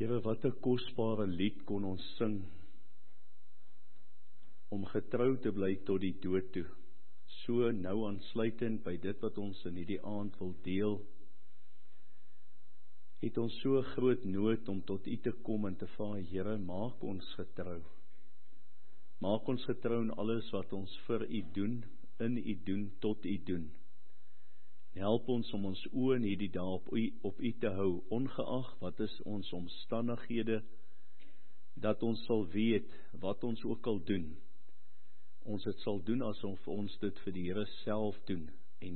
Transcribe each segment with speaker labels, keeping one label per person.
Speaker 1: Here, wat 'n kosbare lied kon ons sing, om getrou te bly tot die dood toe. So nou aansluitend by dit wat ons in hierdie aand wil deel, het ons so groot nood om tot U te kom en te vra, Here, maak ons getrou. Maak ons getrou in alles wat ons vir U doen, in U doen, tot U doen. Help ons om ons oë in hierdie dae op U te hou, ongeag wat is ons omstandighede, dat ons sal weet wat ons ook al doen. Ons het sal doen asof ons dit vir die Here self doen, en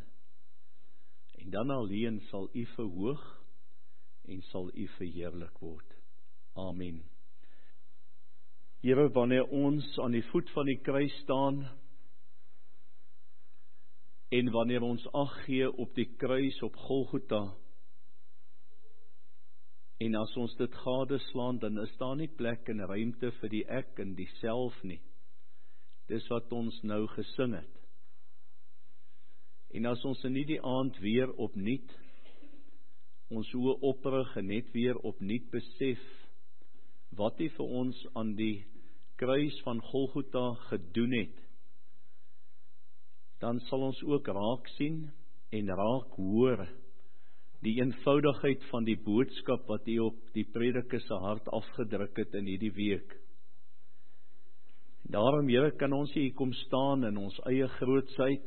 Speaker 1: dan alleen sal U verhoog en sal U verheerlik word. Amen. Here, wanneer ons aan die voet van die kruis staan, en wanneer ons ag gee op die kruis op Golgotha, en as ons dit gadeslaan, dan is daar nie plek en ruimte vir die ek en die self nie. Dis wat ons nou gesing het. En as ons in hierdie aand weer opnuut ons oë oprig en net weer opnuut besef wat U vir ons aan die kruis van Golgotha gedoen het, dan sal ons ook raak sien en raak hoor die eenvoudigheid van die boodskap wat U op die prediker se hart afgedruk het in hierdie week. Daarom, Here, kan ons hier kom staan in ons eie grootsheid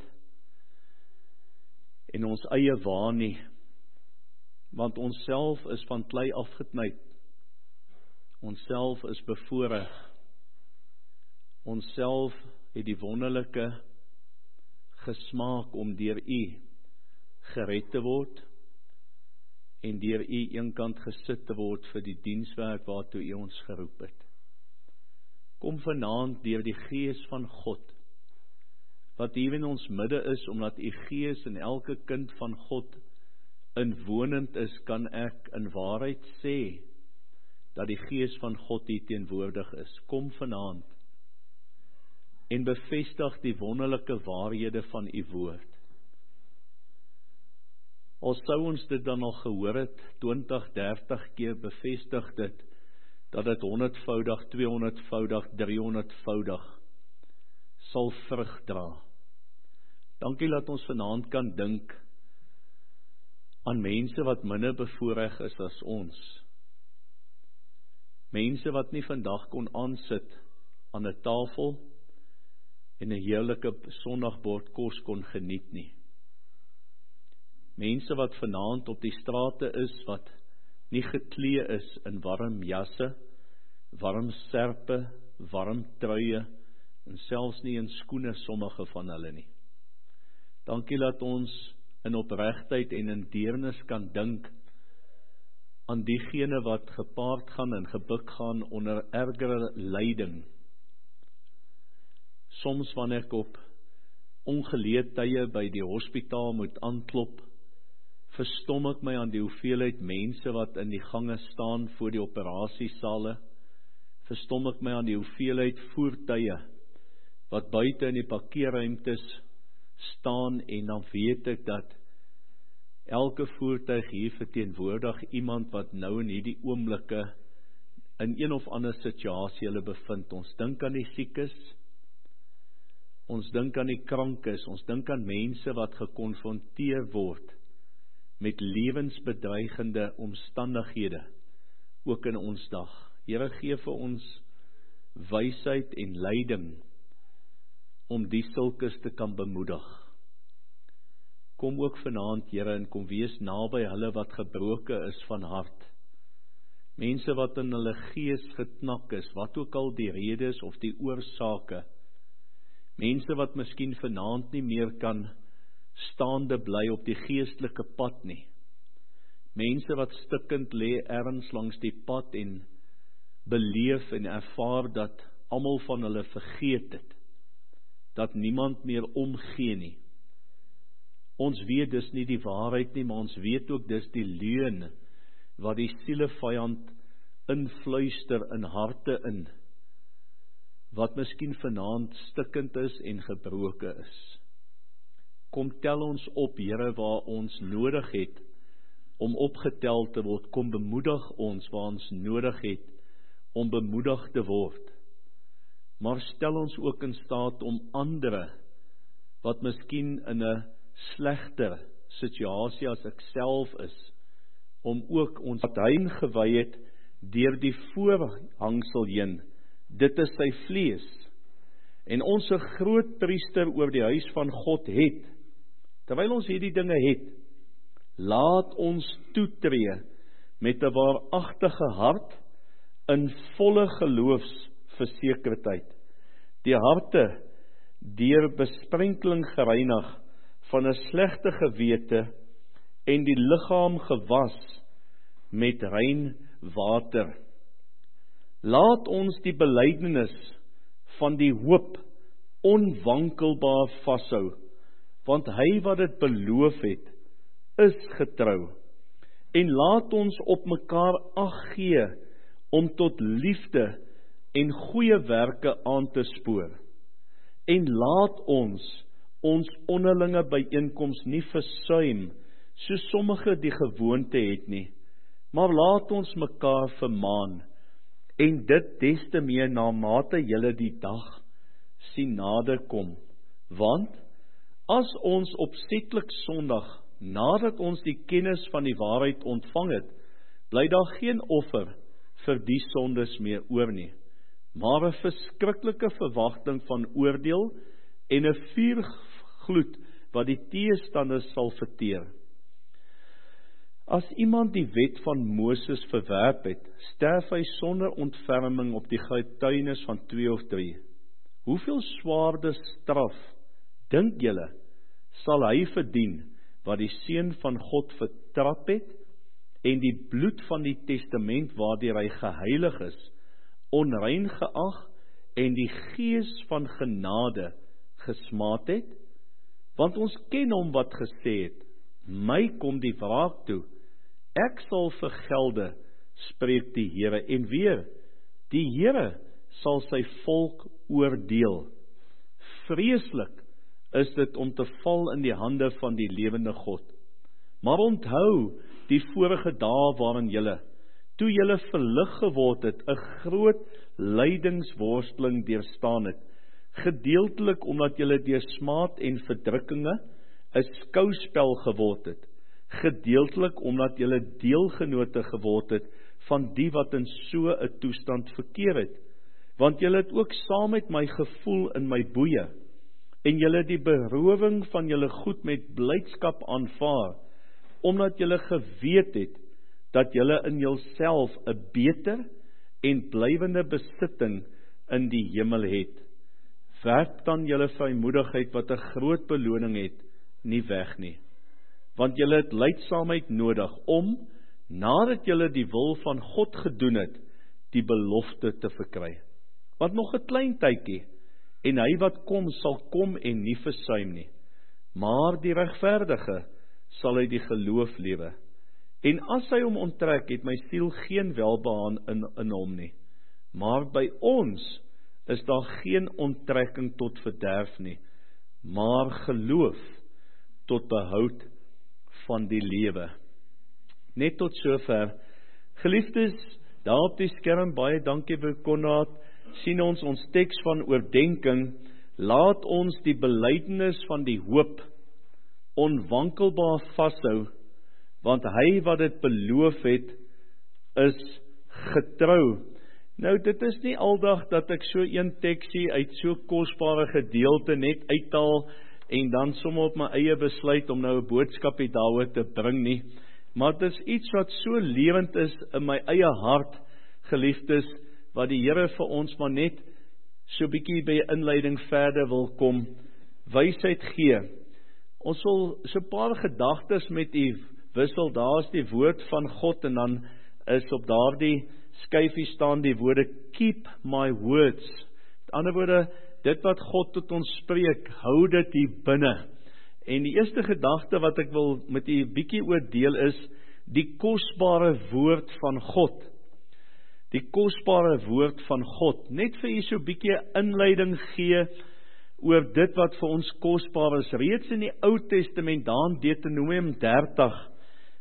Speaker 1: en ons eie waan nie, want ons self is van klei afgeknyp. Ons self is bevoorreg. Ons self het die wonderlike gesmaak om deur U gered te word en deur U eenkant gesit te word vir die dienswerk waartoe U ons geroep het. Kom vanaand deur die Gees van God, wat hier in ons midde is, omdat U Gees in elke kind van God inwonend is, kan ek in waarheid sê, dat die Gees van God hier teenwoordig is. Kom vanaand, en bevestig die wonderlike waarhede van U woord. Al sou ons dit dan al gehoor het, 20, 30 keer bevestig dit, dat dit 100voudig, 200voudig, 300voudig sal vrug dra. Dankie dat ons vanaand kan dink aan mense wat minder bevoorreg is as ons. Mense wat nie vandag kon aansit aan 'n tafel en 'n heerlike sondagbord kos kon geniet nie. Mense wat vanaand op die strate is, wat nie geklee is in warm jasse, warm serpe, warm truie, en selfs nie in skoene sommige van hulle nie. Dankie dat ons in opregtheid en in deernis kan dink aan diegene wat gepaard gaan en gebuk gaan onder ergere lyding. Soms wanneer ek op ongeleë tye by die hospitaal moet aanklop, verstom ek my aan die hoeveelheid mense wat in die gange staan voor die operasiesale. Verstom ek my aan die hoeveelheid voertuie wat buite in die parkeerruimtes staan, en dan weet ek dat elke voertuig hier verteenwoordig iemand wat nou in hierdie oomblikke in een of ander situasie hulle bevind. Ons dink aan die siekes, ons dink aan die krankes, ons dink aan mense wat gekonfronteer word met lewensbedreigende omstandighede, ook in ons dag. Here, gee vir ons wysheid en leiding om die sulkes te kan bemoedig. Kom ook vanaand, Here, en kom wees naby hulle wat gebroke is van hart. Mense wat in hulle gees geknak is, wat ook al die redes of die oorsake. Mense wat miskien vanaand nie meer kan staande bly op die geestelike pad nie. Mense wat stikkend lê ergens langs die pad en beleef en ervaar dat almal van hulle vergeet het, dat niemand meer omgee nie. Ons weet dis nie die waarheid nie, maar ons weet ook dis die leuen wat die sielevyand influister in harte in, wat miskien vanaand stikkend is en gebroke is. Kom tel ons op, Here, waar ons nodig het om opgetel te word. Kom bemoedig ons waar ons nodig het om bemoedig te word. Maar stel ons ook in staat om ander wat miskien in 'n slegter situasie as ek self is, om ook ons wat hy ingewy het deur die voorhangsel heen. Dit is sy vlees. En ons 'n groot priester oor die huis van God het. Terwyl ons hierdie dinge het, laat ons toetree met 'n waaragtige hart in volle geloofsversekerdheid. Die harte deur besprenkeling gereinig van 'n slegte gewete en die liggaam gewas met rein water. Laat ons die belydenis van die hoop onwankelbaar vashou, want hy wat dit beloof het, is getrou. En laat ons op mekaar ag gee om tot liefde en goeie werke aan te spoor. En laat ons onderlinge byeenkoms nie versuim, so sommige die gewoonte het nie, maar laat ons mekaar vermaan, en dit des te meer na mate julle die dag sien naderkom. Want as ons opsetlik Sondag, nadat ons die kennis van die waarheid ontvang het, bly daar geen offer vir die sondes meer oor nie, maar 'n verskriklike verwagting van oordeel en 'n vuurgloed wat die teestanders sal verteer. As iemand die wet van Moses verwerp het, sterf hy sonder ontferming op die getuienis van 2 of 3. Hoeveel swaarder straf, dink julle, sal hy verdien, wat die Seun van God vertrap het, en die bloed van die testament waardeur hy geheilig is, onrein geag, en die gees van genade gesmaad het? Want ons ken hom wat gesê het, my kom die wraak toe, ek sal vergelde, spreek die Here, en weer, die Here sal sy volk oordeel. Vreeslik is dit om te val in die hande van die lewende God. Maar onthou die vorige dae waarin julle, toe julle verlig geword het, 'n groot lydingsworsteling deurstaan het, gedeeltelik omdat julle deur smaad en verdrukkinge 'n skouspel geword het, gedeeltelik omdat julle deelgenote geword het van die wat in so 'n toestand verkeer het, want julle het ook saam met my gevoel in my boeye, en julle die berowing van julle goed met blydskap aanvaar, omdat julle geweet het, dat julle in julself 'n beter en blywende besitting in die hemel het. Werp dan julle vrymoedigheid wat 'n groot beloning het, nie weg nie. Want julle het lydsaamheid nodig om, nadat julle die wil van God gedoen het, die belofte te verkry. Want nog 'n klein tydjie, en hy wat kom, sal kom en nie versuim nie. Maar die regverdige sal hy die geloof lewe. En as hy hom onttrek, het my siel geen welbehae in hom nie. Maar by ons is daar geen onttrekking tot verderf nie, maar geloof tot behoud van die lewe. Net tot sover. Geliefdes, daar op die skerm, baie dankie vir Konrad, sien ons teks van oordenking, laat ons die belydenis van die hoop onwankelbaar vashou, want hy wat dit beloof het, is getrou. Nou, dit is nie aldag dat ek so een teksie uit so kosbare gedeelte net uithaal, en dan sommer op my eie besluit om nou 'n boodskapie daaroor te bring nie, maar dit is iets wat so lewend is in my eie hart, geliefdes, wat die Here vir ons maar net so bietjie by inleiding verder wil kom, wysheid gee. Ons wil so 'n paar gedagtes met u wissel. Daar is die woord van God, en dan is op daardie skyfie staan die woorde, keep my words. Met ander woorde, dit wat God tot ons spreek, hou dit hier binne. En die eerste gedagte wat ek wil met u bietjie oordeel is, die kosbare woord van God. Die kosbare woord van God. Net vir u so bietjie inleiding gee oor dit wat vir ons kosbaar is. Reeds in die Ou Testament, daar in Deuteronomium 30,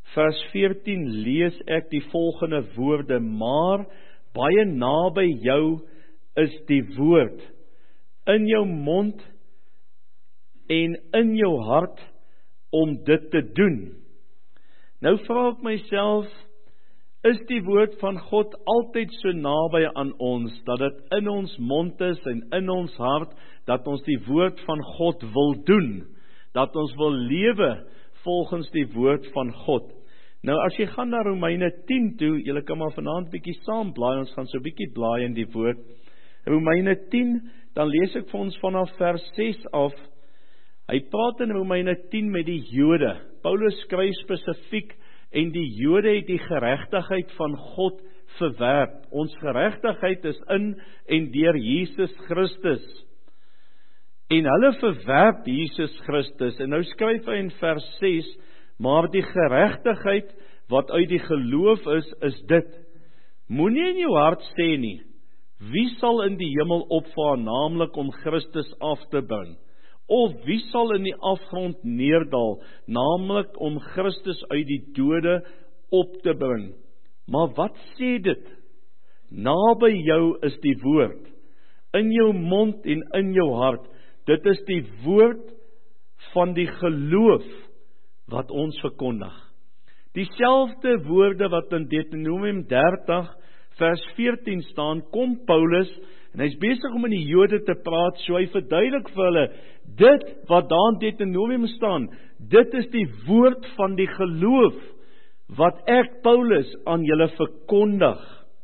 Speaker 1: vers 14 lees ek die volgende woorde, maar baie naby jou is die woord, in jou mond en in jou hart om dit te doen. Nou vra ek myself, is die woord van God altyd so naby aan ons, dat dit in ons mond is en in ons hart, dat ons die woord van God wil doen, dat ons wil lewe volgens die woord van God. Nou as jy gaan na Romeine 10 toe, julle kan maar vanaand bietjie saam blaai, ons gaan so bietjie blaai in die woord. Romeine 10, dan lees ek vir ons vanaf vers 6 af. Hy praat in Romeine 10 met die Jode. Paulus skryf spesifiek, en die Jode het die geregtigheid van God verwerp. Ons geregtigheid is in en deur Jesus Christus. En hulle verwerp Jesus Christus. En nou skryf hy in vers 6, maar die geregtigheid wat uit die geloof is dit. Moenie in jou hart sê nie, wie sal in die hemel opvaar, naamlik om Christus af te bring? Of wie sal in die afgrond neerdal, naamlik om Christus uit die dode op te bring? Maar wat sê dit? Naby jou is die woord, in jou mond en in jou hart. Dit is die woord van die geloof wat ons verkondig. Dieselfde woorde wat in Deuteronomium 30 vers 14 staan, kom Paulus, en hy is besig om met die Jode te praat, so hy verduidelik vir hulle, dit wat daar in Deuteronomium staan, dit is die woord van die geloof, wat ek, Paulus, aan julle verkondig.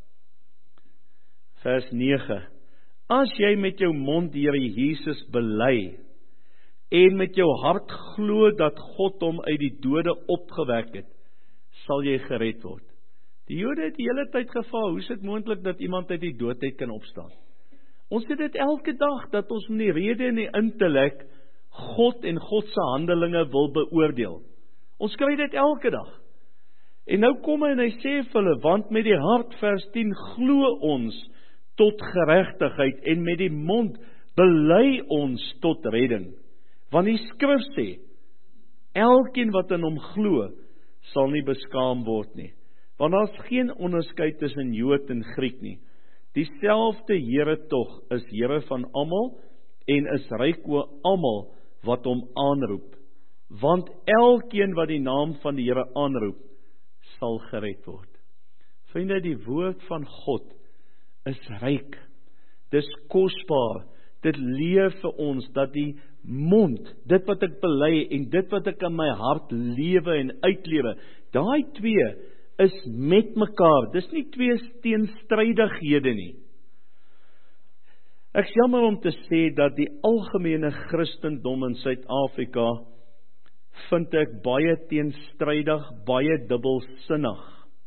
Speaker 1: Vers 9, as jy met jou mond die Here Jesus bely, en met jou hart glo dat God hom uit die dode opgewek het, sal jy gered word. Die Jode het die hele tyd gevra, hoe is dit moontlik dat iemand uit die doodheid kan opstaan? Ons sê dit elke dag, dat ons met die rede en die intellek God en God se handelinge wil beoordeel. Ons kry dit elke dag. En nou kom hy en hy sê vir hulle, want met die hart, vers 10, glo ons tot geregtigheid, en met die mond bely ons tot redding. Want die skrif sê, elkeen wat in hom glo, sal nie beskaam word nie. Want daar is geen onderskeid tussen Jood en Griek nie. Dieselfde Here tog is Here van almal, en is ryk oor almal wat hom aanroep. Want elkeen wat die naam van die Here aanroep, sal gered word. Vriende, die woord van God is ryk. Dis kosbaar. Dit leer vir ons dat die mond, dit wat ek bely en dit wat ek in my hart lewe en uitlewe, daai twee is met mekaar. Dis nie twee teenstrydighede nie. Ek is jammer om te sê dat die algemene Christendom in Suid-Afrika vind ek baie teenstrydig, baie dubbelsinnig.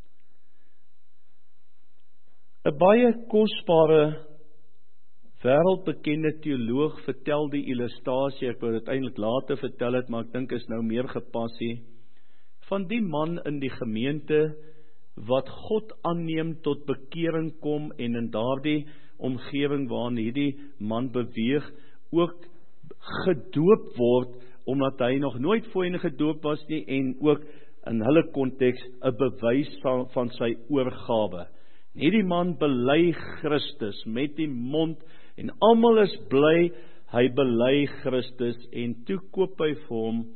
Speaker 1: 'n baie kosbare wêreldbekende teoloog vertel die illustrasie, ek wou dit eintlik later vertel het, maar ek dink is nou meer gepas hier, van die man in die gemeente wat God aanneem tot bekering kom en in daardie omgewing waarin hierdie man beweeg ook gedoop word, omdat hy nog nooit voorheen gedoop was nie en ook in hulle konteks 'n bewys van sy oorgawe. Hierdie man bely Christus met die mond en almal is bly, hy bely Christus en toe koop hy vir hom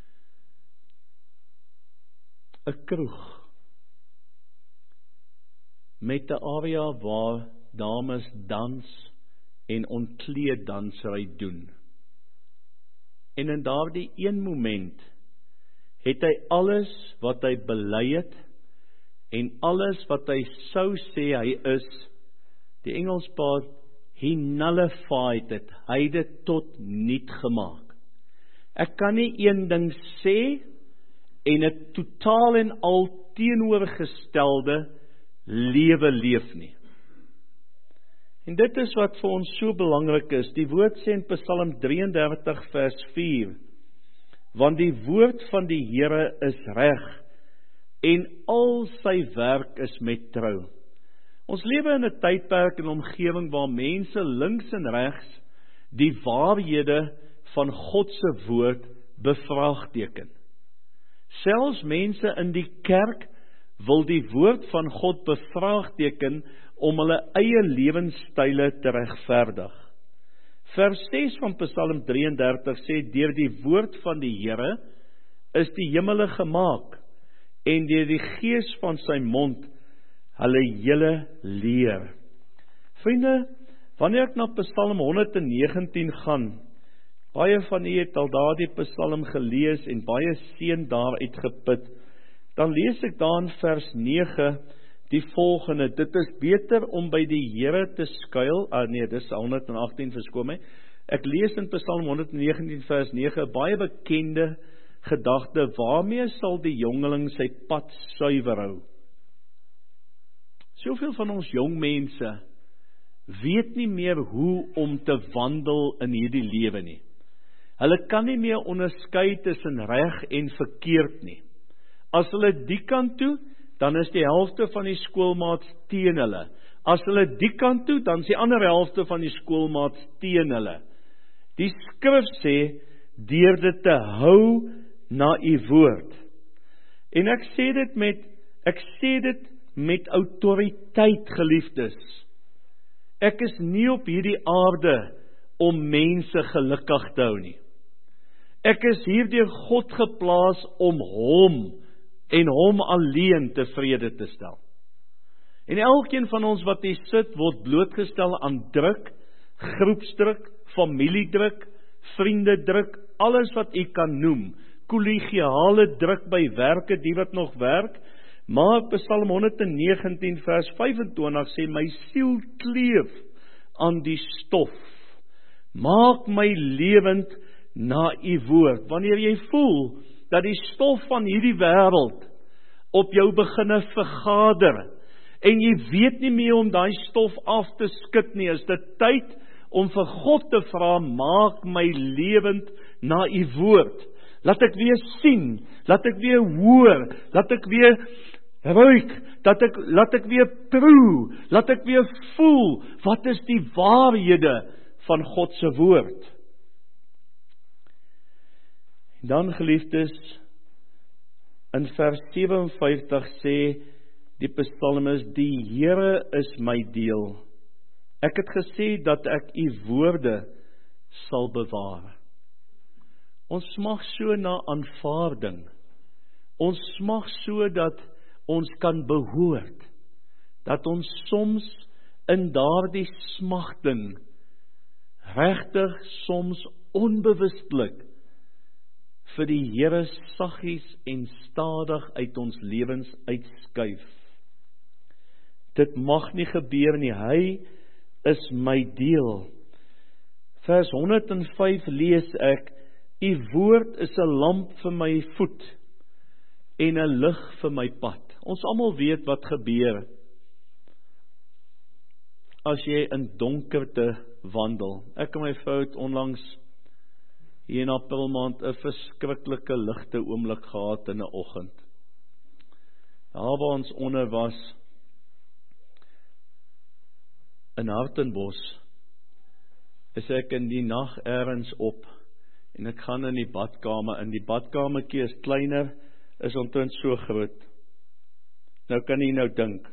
Speaker 1: 'n kroeg met 'n area waar dames dans en ontkleed dansery doen. En in daardie een moment het hy alles wat hy bely het en alles wat hy sou sê hy is, die Engels praat, he nullified it, hy het dit tot niet gemaak. Ek kan nie een ding sê en 'n totaal en al teenoorgestelde lewe leef nie. En dit is wat vir ons so belangrik is. Die woord sê in Psalm 33 vers 4, want die woord van die Here is reg en al sy werk is met trou. Ons lewe in 'n tydperk en omgewing waar mense links en regs die waarhede van God se woord bevraagteken. Selfs mense in die kerk wil die woord van God bevraagteken om hulle eie lewenstyle te regverdig. Vers 6 van Psalm 33 sê, deur die woord van die Here is die hemele gemaak, en deur die gees van sy mond hulle hele leer. Vriende, wanneer ek na Psalm 119 gaan, baie van u het al daardie Psalm gelees en baie seën daaruit geput, dan lees ek daar in vers 9 die volgende: dit is beter om by die Here te skuil. Dis 118, verskoon my. Ek lees in Psalm 119 vers 9 baie bekende gedagte: waarmee sal die jongeling sy pad suiwer hou? Soveel van ons jong mense weet nie meer hoe om te wandel in hierdie lewe nie. Hulle kan nie meer onderskei tussen reg en verkeerd nie. As hulle die kant toe, dan is die helfte van die skoolmaats teen hulle. As hulle die kant toe, dan is die ander helfte van die skoolmaats teen hulle. Die skrif sê, deur dit te hou na u woord. En ek sê dit met autoriteit, geliefdes. Ek is nie op hierdie aarde om mense gelukkig te hou nie. Ek is hier deur God geplaas om hom en hom alleen tevrede te stel. En elkeen van ons wat hier sit, word blootgestel aan druk, groepsdruk, familiedruk, vriendedruk, alles wat u kan noem, kollegiale druk by werke, die wat nog werk. Maar Psalm 119 vers 25 sê, my siel kleef aan die stof, maak my lewend na u woord. Wanneer jy voel dat die stof van hierdie wêreld op jou beginne vergader, en jy weet nie meer om daai stof af te skud nie, is dit tyd om vir God te vra, maak my lewend na u woord. Laat ek weer sien, laat ek weer hoor, laat ek weer ruik, laat ek weer proe, laat ek weer voel, wat is die waarhede van God se woord. En dan, geliefdes, in vers 57 sê die psalmis, die Here is my deel. Ek het gesê dat ek u woorde sal bewaar. Ons smag so na aanvaarding. Ons smag so dat ons kan behoort. Dat ons soms in daardie smagting regtig soms onbewustelik vir die Here saggies en stadig uit ons lewens uitskuif. Dit mag nie gebeur nie, hy is my deel. Vers 105 lees ek, u woord is 'n lamp vir my voet en 'n lig vir my pad. Ons almal weet wat gebeur as jy in donkerte wandel. Ek en my vrou het onlangs hier in April maand 'n verskriklike ligte oomblik gehad in 'n oggend. Daar waar ons onder was, in Hartenbos, is ek in die nag ergens op, en ek gaan in die badkamer, en die badkamertjie is kleiner, is omtrent so groot. Nou kan jy nou dink,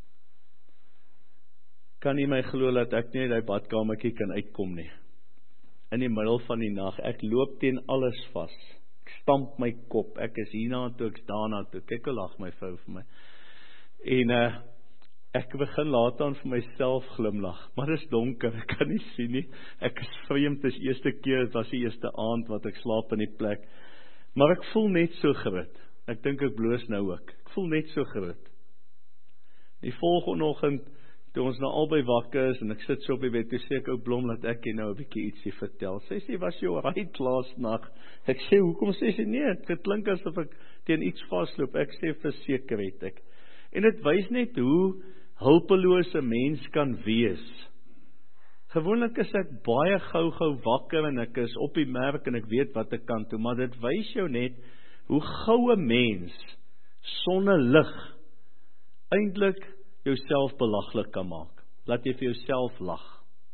Speaker 1: kan jy my glo dat ek nie die badkamertjie kan uitkom nie, in die middel van die nag, ek loop teen alles vas, ek stamp my kop, ek is hierna toe, ek is daarna toe, kyk hoe lag my vrou vir my, en ek begin later aan vir myself glimlag, maar dit is donker, ek kan nie sien nie, ek is vreemd, dit is eerste keer, dit was die eerste aand wat ek slaap in die plek, maar ek voel net so groot, ek dink ek bloos nou ook, ek voel net so groot. Die volgende oggend, toe ons nou albei wakker is, en ek sit so op die bed, toe sê ek, ou Blom, laat ek jy nou 'n bietjie ietsie vertel. Sy sê, was jy alright laasnag? Ek sê, hoekom? Sê sy, nee, dit klink asof ek teen iets vasloop. Ek sê, verseker het ek. En dit wys net hoe hulpelose mens kan wees. Gewoonlik is ek baie gou wakker, en ek is op die merk, en ek weet wat ek kan doen, maar dit wys jou net, hoe gou 'n mens, sonder lig, eintlik jouself belaglik kan maak. Laat jy vir jouself lag.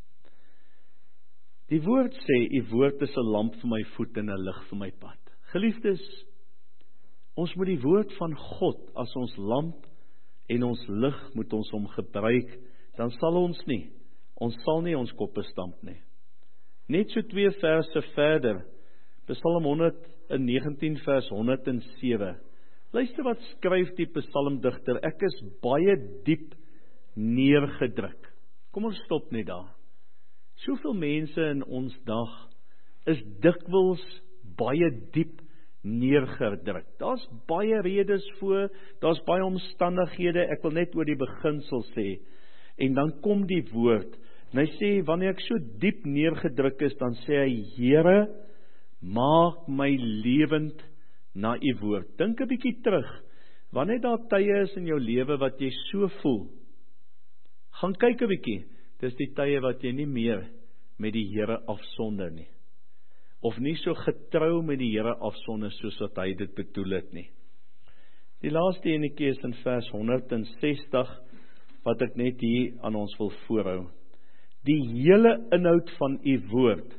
Speaker 1: Die woord sê, u woord is 'n lamp vir my voet en 'n lig vir my pad. Geliefdes, Ons moet die woord van God as ons lamp en ons lig moet ons hom gebruik, dan sal ons sal nie ons koppe stamp nie. Net so 2 verse verder, Psalm 119 vers 107. Luister wat skryf die psalmdigter, ek is baie diep neergedruk. Kom ons stop net daar. Soveel mense in ons dag is dikwels baie diep neergedruk. Daar's baie redes voor, daar's baie omstandighede, ek wil net oor die beginsel sê, en dan kom die woord, en hy sê, wanneer ek so diep neergedruk is, dan sê hy, Here, maak my lewend na u woord. Dink 'n bietjie terug, wanneer daar tye is in jou lewe wat jy so voel, gaan kyk 'n bietjie, dis die tye wat jy nie meer met die Here afsonder nie, of nie so getrou met die Here afsonder soos wat hy dit bedoel het nie. Die laaste enetjie is in vers 160, wat ek net hier aan ons wil voorhou. Die hele inhoud van u woord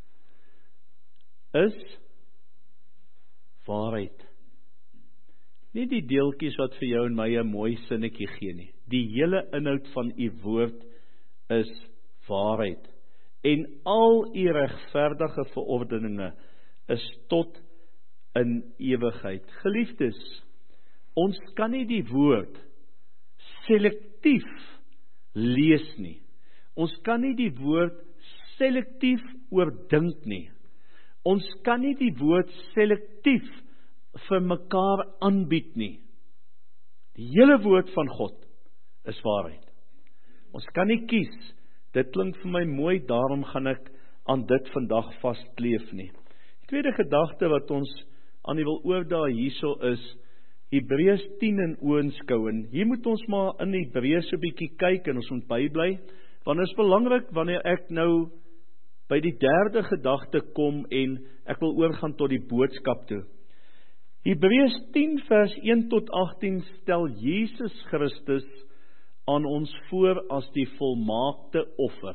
Speaker 1: is waarheid. Nie die deeltjies wat vir jou en my 'n mooi sinnetjie gee nie. Die hele inhoud van u woord is waarheid. En al u regverdige verordeninge is tot in ewigheid. Geliefdes, ons kan nie die woord selektief lees nie. Ons kan nie die woord selektief oordink nie. Ons kan nie die woord selektief vir mekaar aanbied nie. Die hele woord van God is waarheid. Ons kan nie kies, dit klink vir my mooi, daarom gaan ek aan dit vandag vastkleef nie. Die tweede gedagte wat ons aan die wil oordaag hierso is, Hebreërs 10 in oënskou, en hier moet ons maar in Hebreërs 'n bietjie kyk, en ons moet bybly, want dit is belangrik wanneer ek nou by die derde gedagte kom, en ek wil oorgaan tot die boodskap toe. Hebreërs 10 vers 1 tot 18 stel Jesus Christus aan ons voor as die volmaakte offer.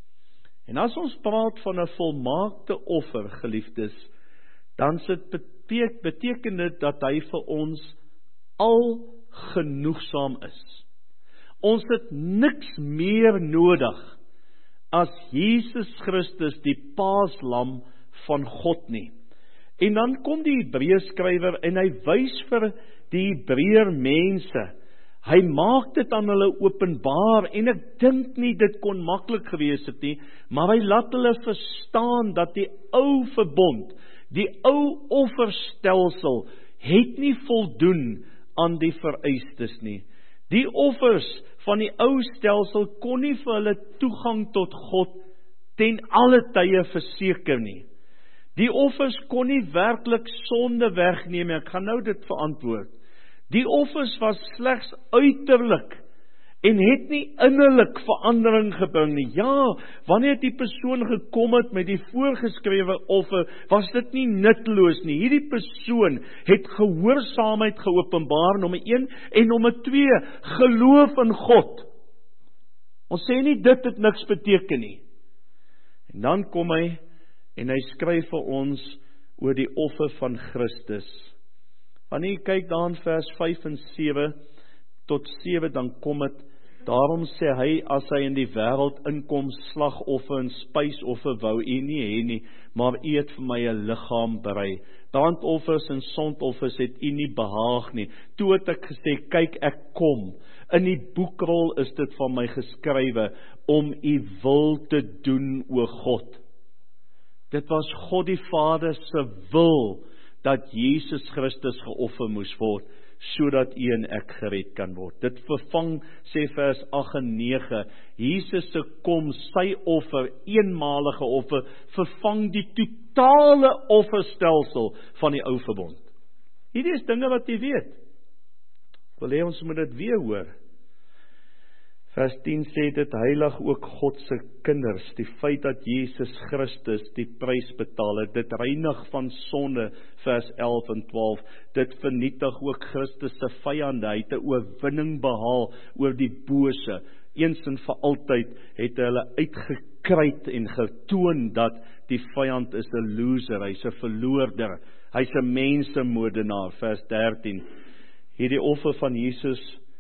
Speaker 1: En as ons praat van 'n volmaakte offer, geliefdes, dan beteken dit dat hy vir ons al genoegsaam is. Ons het niks meer nodig as Jesus Christus, die paaslam van God nie. En dan kom die Hebreërskrywer en hy wys vir die Hebreër mense, hy maak dit aan hulle openbaar, en ek dink nie dit kon maklik gewees het nie, maar hy laat hulle verstaan dat die ou verbond, die ou offerstelsel, het nie voldoen aan die vereistes nie. Die offers van die ou stelsel kon nie vir hulle toegang tot God ten alle tye verseker nie. Die offers kon nie werklik sonde wegneem nie, ek gaan nou dit verantwoord. Die offers was slegs uiterlik en het nie innerlik verandering gebring nie. Ja, wanneer die persoon gekom het met die voorgeskrewe offer, was dit nie nutteloos nie. Hierdie persoon het gehoorsaamheid geopenbaar, nommer 1, en nommer 2, geloof in God. Ons sê nie dit het niks beteken nie. En dan kom hy, en hy skryf vir ons oor die offer van Christus. Wanneer jy kyk daar in vers 5 en 7 tot 7, dan kom dit, daarom sê hy, as hy in die wêreld inkom, slagoffer en spysoffer wou u nie hê nie, maar u het vir my 'n liggaam berei. Brandoffers en sondoffers het u nie behaag nie. Toe het ek gesê, kyk, ek kom. In die boekrol is dit van my geskrywe, om u wil te doen, o God. Dit was God die Vader se wil, dat Jesus Christus geoffer moes word, sodat u en ek gered kan word. Dit vervang, sê vers 8 en 9, Jesus se kom, sy offer, eenmalige offer, vervang die totale offerstelsel van die ou verbond. Hierdie is dinge wat jy weet. Ek wil hê ons moet dit weer hoor. Vers 10 sê dit, heilig ook God se kinders, die feit dat Jesus Christus die prys betaal het, dit reinig van sonde, vers 11 en 12, dit vernietig ook Christus se vyande, hy het 'n oorwinning behaal oor die bose, eens en vir altyd het hy hulle uitgekruit en getoon dat die vyand is 'n loser, hy's 'n verloorder, Hy's 'n mensemoordenaar, vers 13. Hierdie offer van Jesus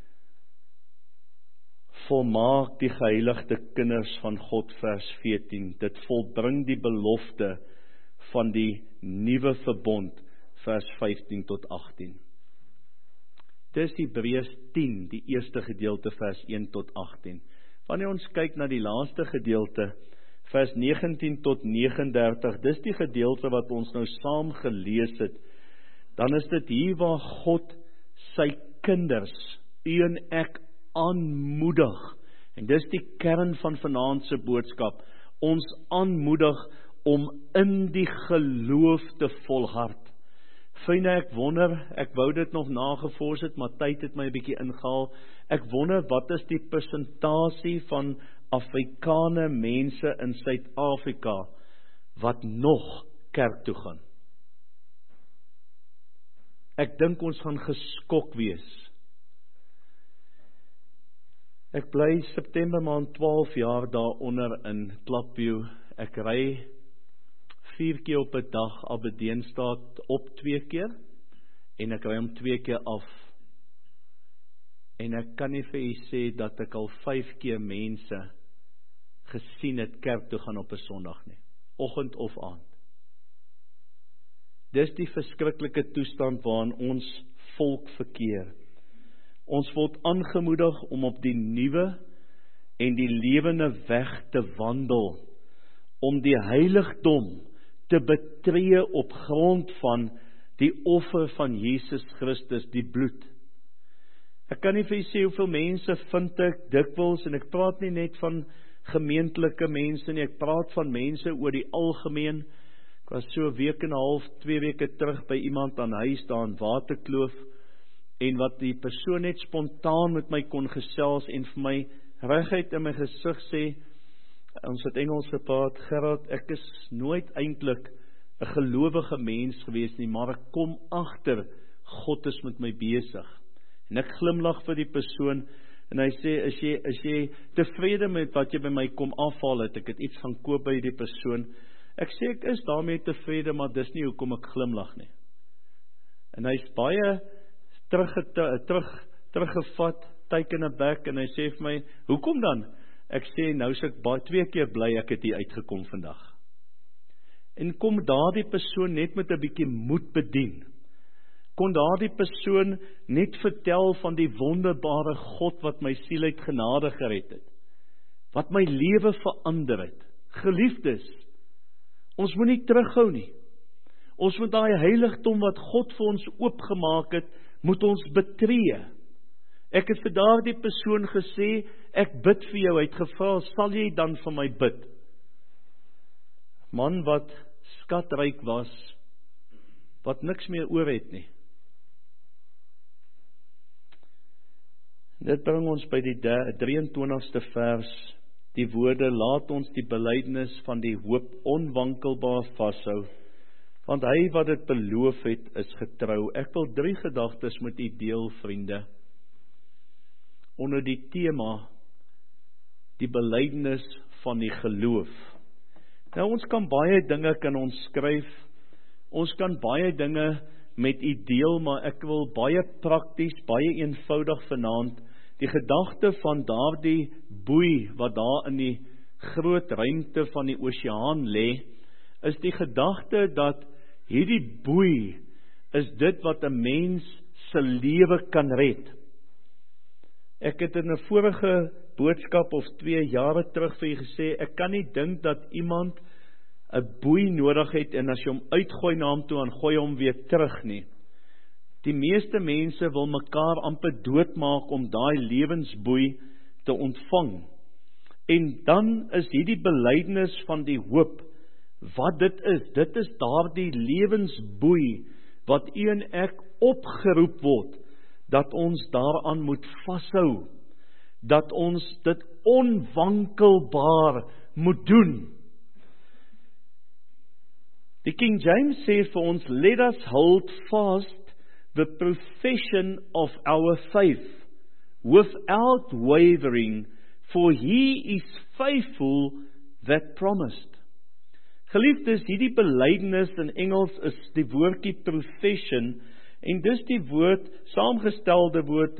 Speaker 1: volmaak die geheiligde kinders van God, vers 14. Dit volbring die belofte van die nuwe verbond, vers 15 tot 18. Dis Hebreërs 10, die eerste gedeelte, vers 1 tot 18. Wanneer ons kyk na die laaste gedeelte, vers 19 tot 39, dis die gedeelte wat ons nou saam gelees het, dan is dit hier waar God sy kinders, u en ek, aanmoedig, en dis die kern van vanaand se boodskap, ons aanmoedig om in die geloof te volhard. Vriende, ek wonder, ek wou dit nog nagevors het, maar tyd het my 'n bietjie ingehaal, ek wonder wat is die persentasie van Afrikaner mense in Suid-Afrika wat nog kerk toe gaan. Ek dink ons gaan geskok wees. Ek bly September maand 12 jaar daaronder in Klapview. Ek ry 4 keer op 'n dag Aberdeenstad op 2 keer en ek ry hom 2 keer af. En ek kan nie vir u sê dat ek al 5 keer mense gesien het kerk toe gaan op 'n Sondag nie, oggend of aand. Dis die verskriklike toestand waarin ons volk verkeer. Ons word aangemoedig om op die nuwe en die lewende weg te wandel, om die heiligdom te betree op grond van die offer van Jesus Christus, die bloed. Ek kan nie vir u sê hoeveel mense vind ek dikwels, en ek praat nie net van gemeentelike mense nie, ek praat van mense oor die algemeen. Ek was so 'n week en 'n half, 2 weke terug by iemand aan huis daar in Waterkloof, en wat die persoon net spontaan met my kon gesels en vir my reguit in my gesig sê, ons het Engels gepraat, Gerard, ek is nooit eintlik 'n gelowige mens gewees nie, maar ek kom agter, God is met my besig. En ek glimlag vir die persoon, en hy sê, is jy tevrede met wat jy by my kom afhaal het, ek het iets gaan koop by die persoon. Ek sê, ek is daarmee tevrede, maar dis nie hoekom ek glimlag nie. En hy is baie teruggevat, taken aback, en hy sê vir my, hoekom dan? Ek sê, nou is ek 2 keer bly ek het hier uitgekom vandag. En kom daardie persoon net met 'n bietjie moed bedien. Kon daardie persoon net vertel van die wonderbare God wat my siel uit genade gered het. Wat my lewe verander het. Geliefdes, ons moet nie terughou nie. Ons moet daai heiligdom wat God vir ons oopgemaak het, moet ons betree. Ek het vir daardie persoon gesê, ek bid vir jou, hy het gevra, sal jy dan vir my bid? Man wat skatryk was, wat niks meer oor het nie. Dit bring ons by die 23ste vers, die woorde, laat ons die belydenis van die hoop onwankelbaar vashou, want hy wat dit beloof het, is getrou. Ek wil 3 gedagtes met u deel, vriende, onder die tema, die belydenis van die geloof. Nou, ons kan baie dinge kan ons skryf, ons kan baie dinge met u deel, maar ek wil baie prakties, baie eenvoudig vanaand, die gedagte van daardie boei, wat daar in die groot ruimte van die oseaan lê, is die gedagte dat hierdie boei, is dit wat 'n mens se lewe kan red. Ek het in 'n vorige boodskap of 2 jare terug vir u gesê, ek kan nie dink dat iemand 'n boei nodig het, en as jy hom uitgooi na hom toe, en gooi hom weer terug nie. Die meeste mense wil mekaar amper doodmaak om daai lewensboei te ontvang. En dan is hierdie belydenis van die hoop, wat dit is daardie lewensboei, wat u en ek opgeroep word, dat ons daaraan moet vashou, dat ons dit onwankelbaar moet doen. Die King James sê vir ons, let us hold fast the profession of our faith, without wavering, for he is faithful that promised. Geliefdes, hierdie belydenis in Engels is die woordjie profession, en dis die woord, saamgestelde woord,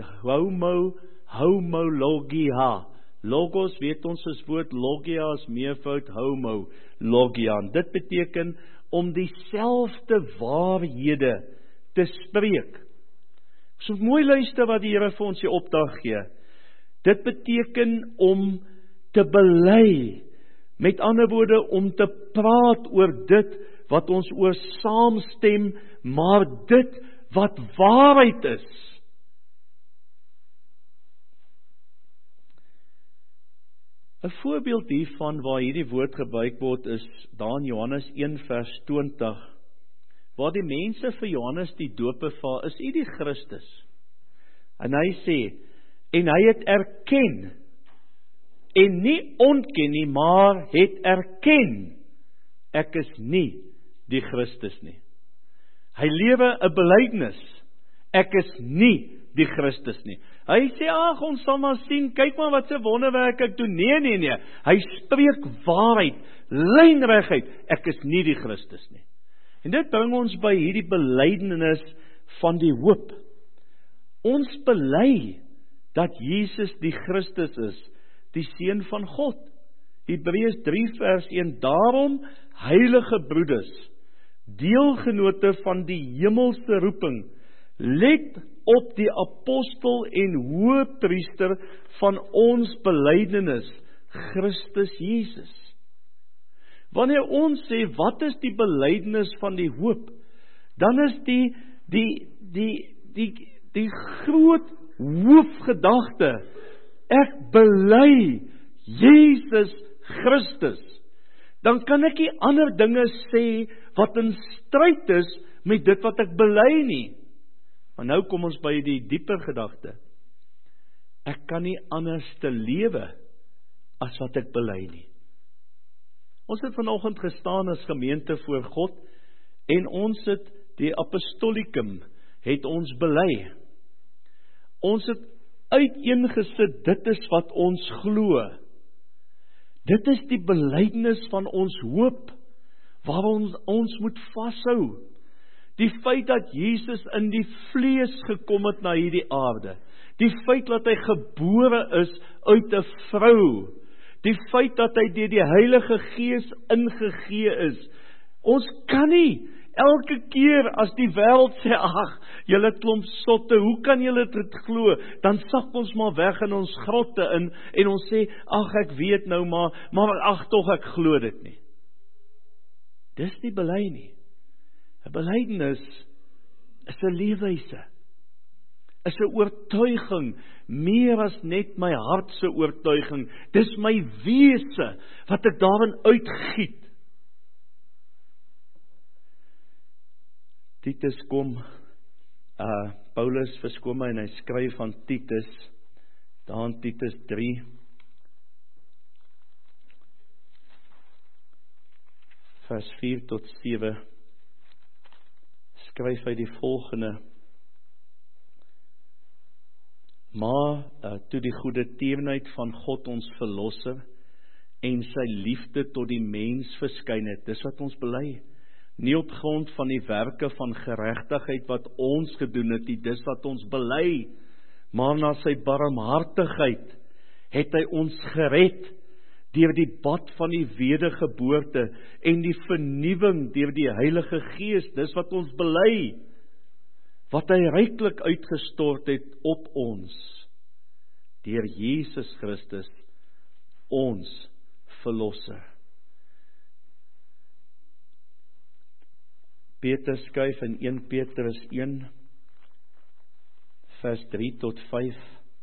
Speaker 1: homologia. Logos, weet ons is woord, logia is meervoud, homologia. Dit beteken om dieselfde waarhede te spreek. So mooi luister wat die Here vir ons die opdrag gee. Dit beteken om te bely, met ander woorde om te praat oor dit wat ons oor saamstem, maar dit wat waarheid is. Een voorbeeld hiervan waar hierdie woord gebruik word is daar in Johannes 1 vers 20, waar die mense vir Johannes die doop bevra, is U die Christus? En hy sê, en hy het erken, en nie ontken nie, maar het erken, ek is nie die Christus nie. Hy lewe 'n belydenis, ek is nie die Christus nie. Hy sê, ag, ons sal maar sien, kyk maar wat 'n wonderwerk ek doen. Nee. Hy spreek waarheid, lynreguit, ek is nie die Christus nie. En dit bring ons by hierdie belydenis van die hoop. Ons bely dat Jesus die Christus is, die Seun van God. Hebreërs 3 vers 1, daarom, heilige broeders, deelgenote van die hemelse roeping, let op die apostel en hoëpriester van ons belydenis, Christus Jesus. Wanneer ons sê, wat is die belydenis van die hoop, dan is die groot hoofgedagte, ek bely Jesus Christus. Dan kan ek nie ander dinge sê wat in stryd is met dit wat ek bely nie. Maar nou kom ons by die dieper gedagte. Ek kan nie anders te lewe as wat ek bely nie. Ons het vanoggend gestaan as gemeente voor God en ons het die apostolikum het ons bely. Ons het uiteengesit, dit is wat ons glo. Dit is die belydenis van ons hoop, waar ons moet vashou. Die feit dat Jesus in die vlees gekom het na hierdie aarde, die feit dat hy gebore is uit 'n vrou, die feit dat hy deur die Heilige Gees ingegee is. Ons kan nie elke keer as die wêreld sê, ag, julle klomp sotte, hoe kan julle dit glo? Dan sak ons maar weg in ons grotte in en ons sê, ag, ek weet nou maar ag tog ek glo dit nie. Dis nie bely nie. 'n Belydenis is 'n leefwyse, is 'n oortuiging, meer as net my hart se oortuiging. Dis my wese wat ek daarin uitgiet. Titus kom, Paulus verskoon my en hy skryf van Titus, daar in Titus 3, vers 4 tot 7, skryf hy die volgende, maar toe die goeie tierenheid van God ons verlosser en sy liefde tot die mens verskyn het, dis wat ons bely, nie op grond van die werke van geregtigheid wat ons gedoen het, dis wat ons bely, maar na sy barmhartigheid het hy ons gered deur die bad van die wedergeboorte en die vernuwing deur die Heilige Gees, dis wat ons bely, wat hy ryklik uitgestort het op ons, deur Jesus Christus, ons verlosser. Peter skryf in 1 Petrus 1, vers 3 tot 5,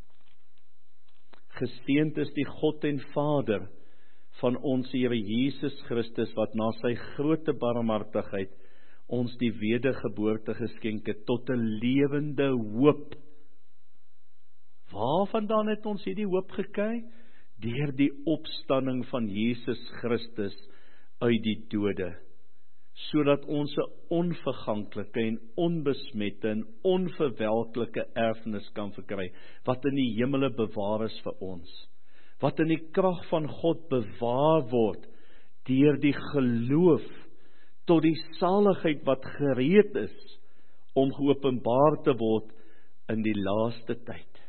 Speaker 1: geseënd is die God en Vader van ons Here Jesus Christus, wat na sy groote barmhartigheid ons die wedergeboorte geskenk het, tot 'n lewende hoop. Waarvandaan het ons hierdie hoop gekry? Deur die opstanding van Jesus Christus uit die dode, sodat ons 'n onverganklike en onbesmette en onverwelklike erfenis kan verkry, wat in die hemele bewaar is vir ons, wat in die krag van God bewaar word, deur die geloof tot die saligheid wat gereed is om geopenbaar te word in die laaste tyd.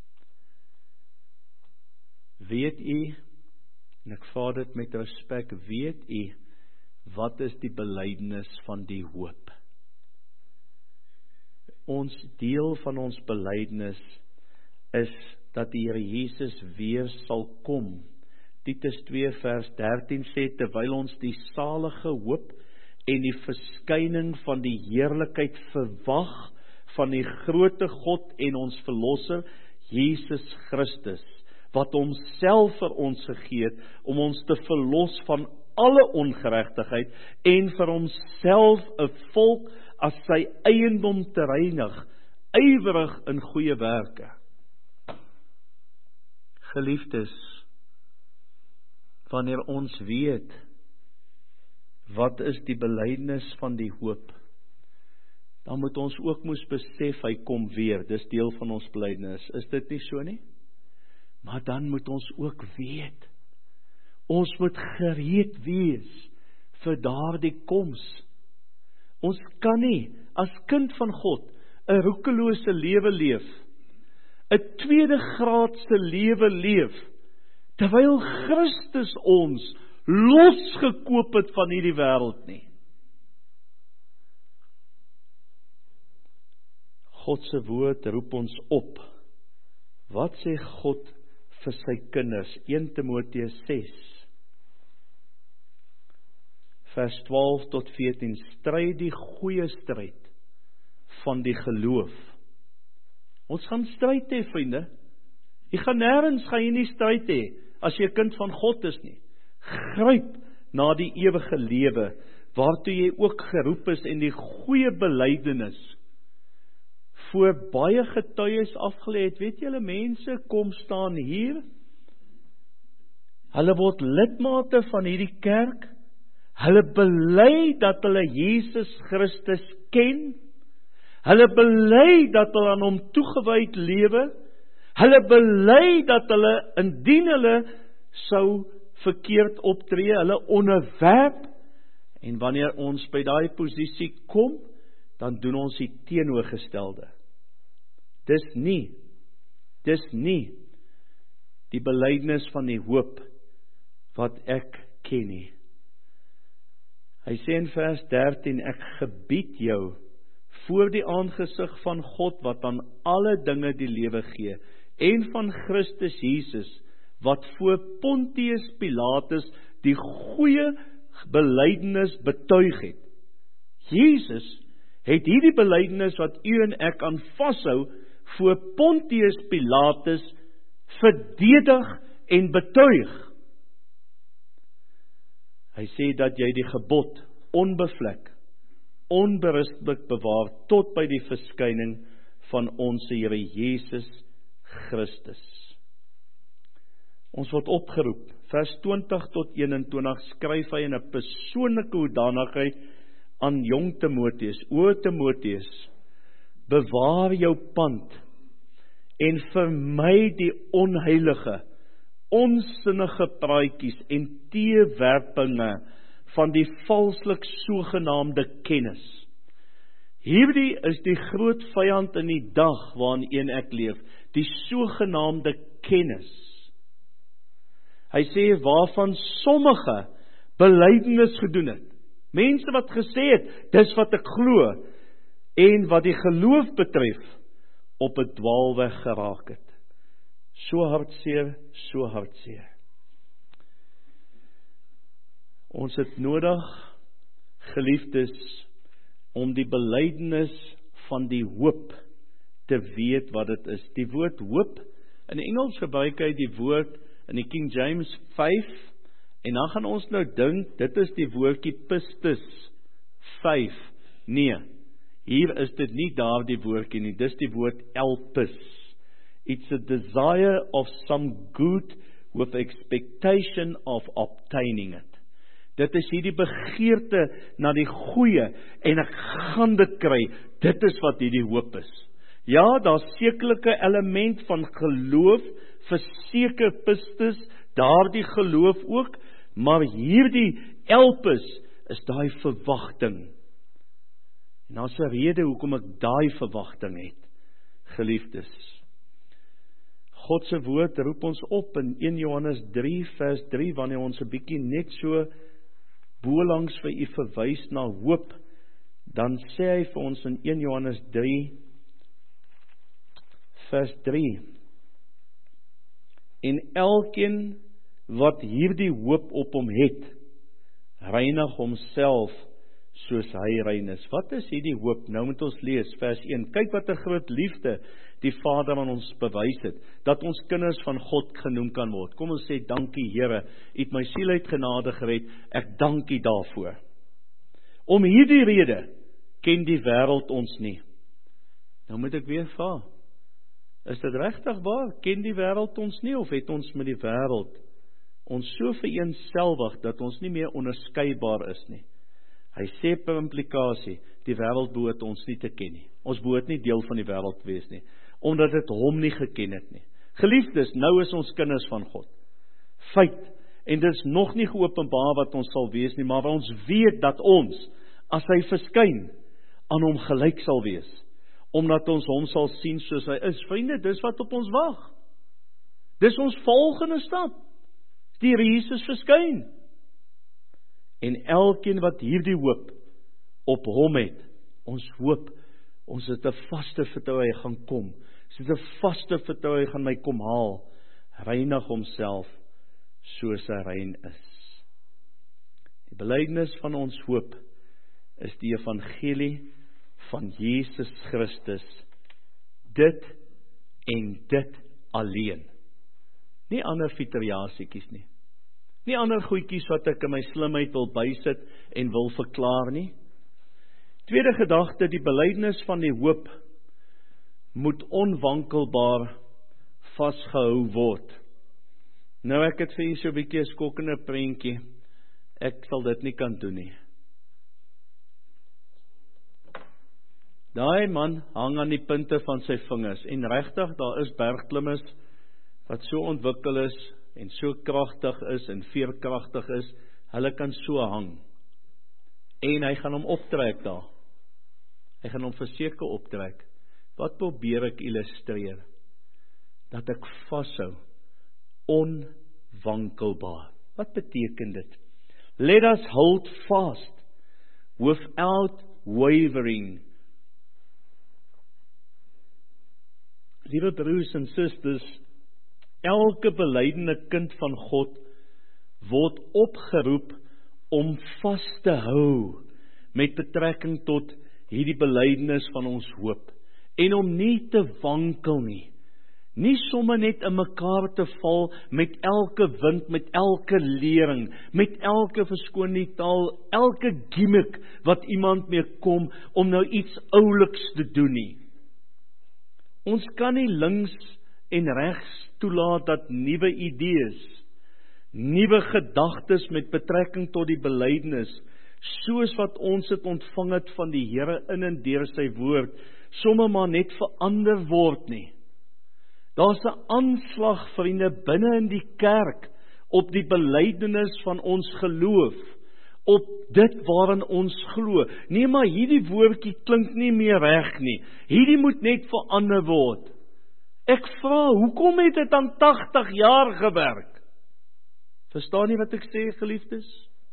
Speaker 1: Weet u, en ek vra dit met respek, weet u, wat is die belydenis van die hoop? Ons deel van ons belydenis is dat die Here Jesus weer sal kom. Titus 2 vers 13 sê, terwyl ons die salige hoop en die verskyning van die heerlikheid verwag van die groote God en ons verlosser, Jesus Christus, wat homself vir ons gegee het, om ons te verlos van alle ongeregtigheid en vir homself 'n volk as sy eiendom te reinig, ywerig in goeie werke. Geliefdes, wanneer ons weet, wat is die belydenis van die hoop, dan moet ons ook moes besef, hy kom weer, dis deel van ons belydenis, is dit nie so nie? Maar dan moet ons ook weet, ons moet gereed wees vir daardie koms. Ons kan nie, as kind van God, 'n roekelose lewe leef, 'n tweede graadse lewe leef, terwyl Christus ons losgekoop het van hierdie wêreld nie. God se woord roep ons op. Wat sê God vir sy kinders? 1 Timoteus 6 vers 12 tot 14, stryd die goeie stryd van die geloof. Ons gaan stryd hê, vriende. Jy gaan nêrens gaan jy nie stryd hê, as jy 'n kind van God is nie. Gryp na die ewige lewe, waartoe jy ook geroep is, en die goeie belydenis, voor baie getuies afgelê het. Weet julle, mense kom staan hier, hulle word lidmate van hierdie kerk, hulle bely dat hulle Jesus Christus ken, hulle bely dat hulle aan hom toegewyd lewe, hulle bely dat hulle, indien hulle sou verkeerd optree, hulle onderwerp, en wanneer ons by daai posisie kom, dan doen ons die teenoorgestelde. Dis nie die belydenis van die hoop wat ek ken nie. Hy sê in vers 13, ek gebied jou voor die aangesig van God wat aan alle dinge die lewe gee, en van Christus Jesus, wat voor Pontius Pilatus die goeie belydenis betuig het. Jesus het hierdie belydenis wat u en ek aan vashou, voor Pontius Pilatus verdedig en betuig. Hy sê dat jy die gebod onbevlek, onberispelik bewaar tot by die verskyning van ons Here Jesus Christus. Ons word opgeroep, vers 20 tot 21, skryf hy in 'n persoonlike hoedanigheid aan jong Timoteus. O Timoteus, bewaar jou pand en vermy die onheilige, onsinnige praatjies en teewerpinge van die valslik sogenaamde kennis. Hierdie is die groot vyand in die dag waarin ek leef, die sogenaamde kennis. Hy sê waarvan sommige belydenis gedoen het. Mense wat gesê het, dis wat ek glo, en wat die geloof betref, op 'n dwaalweg geraak het. So hartseer, so hartseer. Ons het nodig, geliefdes, om die belydenis van die hoop te weet wat dit is. Die woord hoop, in Engels gebruik hy die woord in die King James 5, en dan gaan ons nou dink, dit is die woordjie pistis 5. Nee, hier is dit nie daar die woordjie nie, dis die woord elpis. It's a desire of some good with expectation of obtaining it. Dit is hierdie begeerte na die goeie, en ek gaan dit kry, dit is wat hierdie hoop is. Ja, daar's sekerlike element van geloof, verseker pistis, daardie geloof ook, Maar hierdie elpis is daai verwagting. En daar's 'n rede hoekom ek daai verwagting het, geliefdes. God se woord roep ons op in 1 Johannes 3 vers 3, wanneer ons 'n bietjie net so bolangs vir u verwys na hoop, dan sê hy vir ons in 1 Johannes 3 vers 3, en elkeen wat hierdie hoop op hom het, reinig homself soos hy rein is. Wat is hierdie hoop? Nou moet ons lees vers 1. Kyk wat 'n groot liefde die Vader aan ons bewys het, dat ons kinders van God genoem kan word. Kom ons sê, dankie Here, u het my siel uit genade gered, ek dank u daarvoor. Om hierdie rede ken die wêreld ons nie. Nou moet ek weer vra, is dit regtig waar? Ken die wêreld ons nie, of het ons met die wêreld ons so vereenselwig dat ons nie meer onderskeibaar is nie? Hy sê per implikasie, die wêreld behoort ons nie te ken nie. Ons behoort nie deel van die wêreld wees nie, omdat dit hom nie geken het nie. Geliefdes, nou is ons kinders van God. Feit, en dit is nog nie geopenbaar wat ons sal wees nie, maar ons weet dat ons, as hy verskyn, aan hom gelyk sal wees, omdat ons hom sal sien soos hy is. Vriende, dis wat op ons wag. Dis ons volgende stap. Die Here Jesus verskyn. En elkeen wat hierdie hoop op hom het, ons hoop, ons het 'n vaste vertroue hy gaan kom. Ons het 'n vaste vertroue hy gaan my kom haal. Reinig homself soos hy rein is. Die belydenis van ons hoop is die evangelie van Jesus Christus. Dit en dit alleen. Nie ander fiteriasiekies nie. Nie ander goedjies wat ek in my slimheid wil bysit en wil verklaar nie. Tweede gedagte, die belydenis van die hoop moet onwankelbaar vasgehou word. Nou ek het vir julle so 'n bietjie 'n skokkende prentjie. Ek sal dit nie kan doen nie. Daai man hang aan die punte van sy vingers en regtig, daar is bergklimmers wat so ontwikkel is en so kragtig is en veerkragtig is, hulle kan so hang. En hy gaan hom optrek daar. Hy gaan hom verseker optrek. Wat probeer ek illustreer? Dat ek vashou, onwankelbaar. Wat beteken dit? Let us hold fast, without wavering. Liewe broers en susters, elke belydende kind van God word opgeroep om vas te hou met betrekking tot hierdie belydenis van ons hoop en om nie te wankel nie. Nie sommer net in mekaar te val met elke wind, met elke lering, met elke verskoon die taal, elke gimmick wat iemand mee kom om nou iets ouliks te doen nie. Ons kan nie links en regs toelaat dat nuwe idees, nuwe gedagtes met betrekking tot die belydenis, soos wat ons het ontvang het van die Here in en deur sy woord, sommer maar net verander word nie. Daar's 'n aanslag, vriende, binne in die kerk op die belydenis van ons geloof, op dit waarin ons glo. Nee, maar hierdie woordjie klink nie meer reg nie. Hierdie moet net verander word. Ek vra, hoekom het dit aan 80 jaar gewerk? Verstaan nie wat ek sê, geliefdes?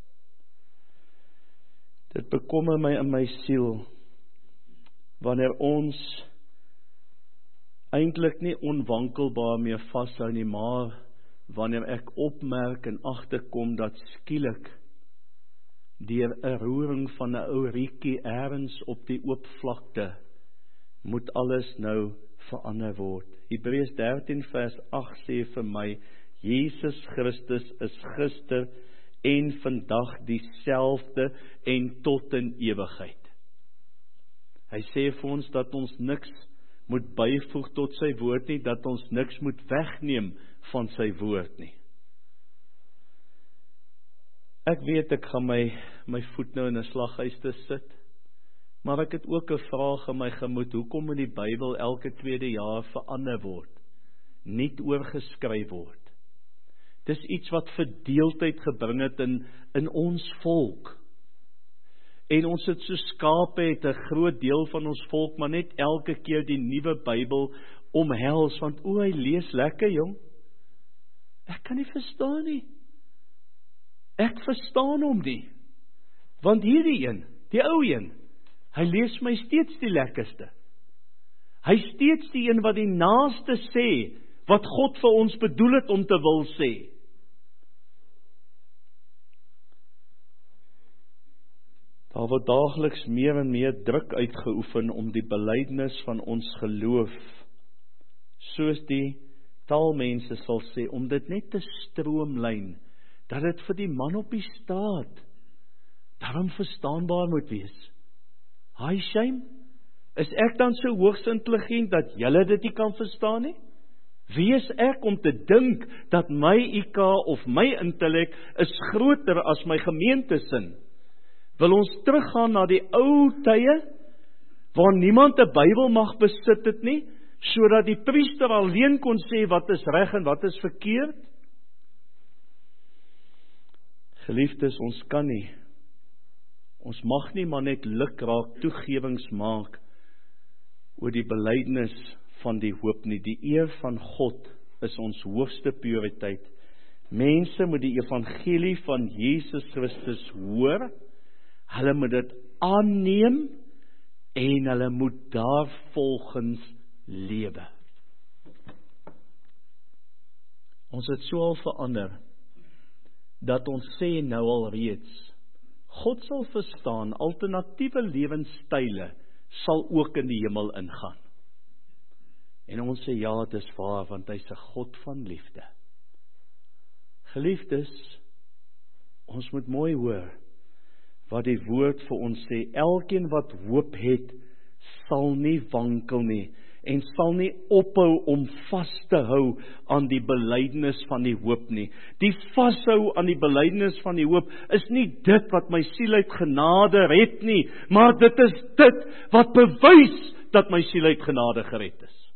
Speaker 1: Dit bekommer my in my siel, wanneer ons eintlik nie onwankelbaar meer vashou nie, maar wanneer ek opmerk en agterkom dat skielik deur 'n roering van 'n ou rietjie ergens op die oop vlakte moet alles nou verander word. Hebreërs 13 vers 8 sê vir my, Jesus Christus is gister en vandag dieselfde en tot in ewigheid. Hy sê vir ons dat ons niks moet byvoeg tot sy woord nie, dat ons niks moet wegneem van sy woord nie. Ek weet ek gaan my voet nou in 'n slaghuis te sit, maar ek het ook 'n vraag in my gemoed, hoekom moet die Bybel elke tweede jaar verander word, nuut oorgeskryf word? Dis iets wat verdeeldheid gebring het in ons volk. En ons het so skape het 'n groot deel van ons volk, maar net elke keer die nuwe Bybel omhels, want hy lees lekker, jong. Ek kan nie verstaan nie. Ek verstaan hom nie. Want hierdie een, die ou een, hy lees my steeds die lekkerste. Hy steeds die een wat die naaste sê, wat God vir ons bedoel het om te wil sê. Daar word daagliks meer en meer druk uitgeoefen om die belydenis van ons geloof, soos die taalmense sal sê, om dit net te stroomlyn, dat dit vir die man op die straat daarom verstaanbaar moet wees. Hi shame, is ek dan so hoogs intelligent dat julle dit nie kan verstaan nie? Wie is ek om te dink dat my IQ of my intellek is groter as my gemeentesin? Wil ons teruggaan na die ou tye, waar niemand 'n Bybel mag besit het nie, sodat die priester alleen kon sê wat is reg en wat is verkeerd? Geliefdes, ons kan nie. Ons mag nie maar net lukraak toegewings maak oor die belydenis van die hoop nie. Die eer van God is ons hoogste prioriteit. Mense moet die evangelie van Jesus Christus hoor, hulle moet dit aanneem en hulle moet daarvolgens lewe. Ons het so al verander, dat ons sê nou al reeds, God sal verstaan, alternatiewe lewenstyle sal ook in die hemel ingaan. En ons sê ja, dit is waar, want hy is 'n God van liefde. Geliefdes, ons moet mooi hoor, wat die woord vir ons sê, elkeen wat hoop het, sal nie wankel nie, en sal nie ophou om vas te hou aan die belydenis van die hoop nie. Die vashou aan die belydenis van die hoop is nie dit wat my siel uit genade red nie, maar dit is dit wat bewys dat my siel uit genade gered is.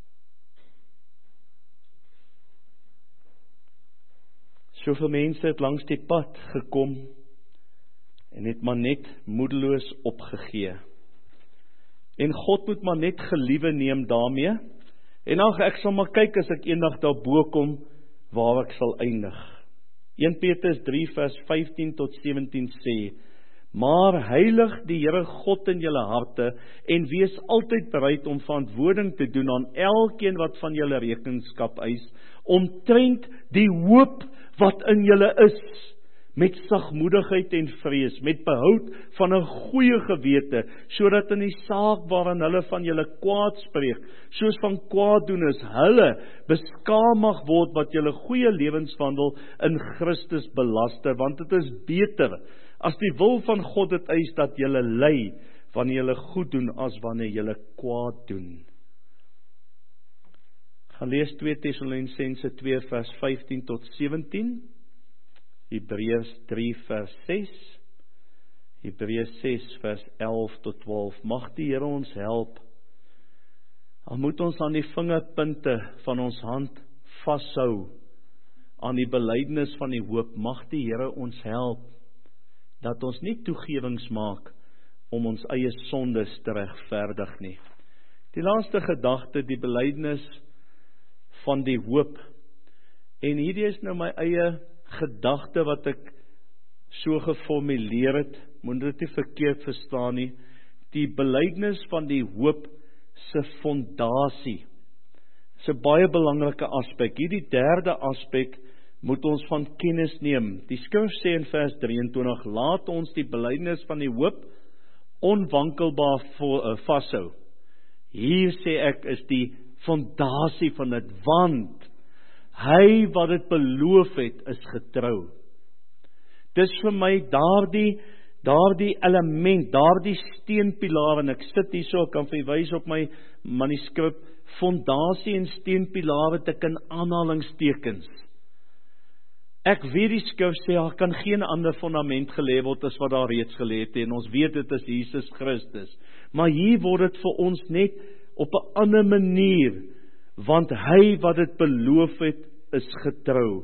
Speaker 1: Soveel mense het langs die pad gekom en het maar net moedeloos opgegee. En God moet maar net geliewe neem daarmee. En ag, ek sal maar kyk as ek eendag daarbo kom waar ek sal eindig. 1 Petrus 3 vers 15 tot 17 sê, maar heilig die Here God in julle harte en wees altyd bereid om verantwoording te doen aan elkeen wat van julle rekenskap eis, omtrent die hoop wat in julle is, met sagmoedigheid en vrees, met behoud van 'n goeie gewete, sodat in die saak waarin hulle van julle kwaad spreek, soos van kwaaddoeners, hulle beskaam mag word wat julle goeie lewenswandel in Christus belaster, want dit is beter, as die wil van God dit eis, dat julle ly, wanneer julle goed doen, as wanneer julle kwaad doen. Gaan lees 2 Tessalonisense 2 vers 15 tot 17, Hebreërs 3 vers 6, Hebreërs 6 vers 11 tot 12, mag die Here ons help, al moet ons aan die vingerpunte van ons hand vashou, aan die belydenis van die hoop, mag die Here ons help, dat ons nie toegewings maak, om ons eie sondes te regverdig nie. Die laaste gedagte, die belydenis van die hoop, en hierdie is nou my eie gedagte wat ek so geformuleer het, moet dit nie verkeerd verstaan nie, die belydenis van die hoop se fondasie, is 'n baie belangrike aspek. Hierdie derde aspek moet ons van kennis neem. Die skrif sê in vers 23, laat ons die belydenis van die hoop onwankelbaar vashou. Hier sê ek is die fondasie van dit, want hy wat dit beloof het, is getrou. Dis vir my daardie element, daardie steenpilaar, en ek sit hier so, ek kan vir wys op my manuskrip, fondasie en steenpilaar het ek in aanhalingstekens. Ek weet die skrif sê, daar kan geen ander fondament gelê word as wat daar reeds gelê het, en ons weet dit is Jesus Christus. Maar hier word dit vir ons net op 'n ander manier, want hy wat dit beloof het, is getrou.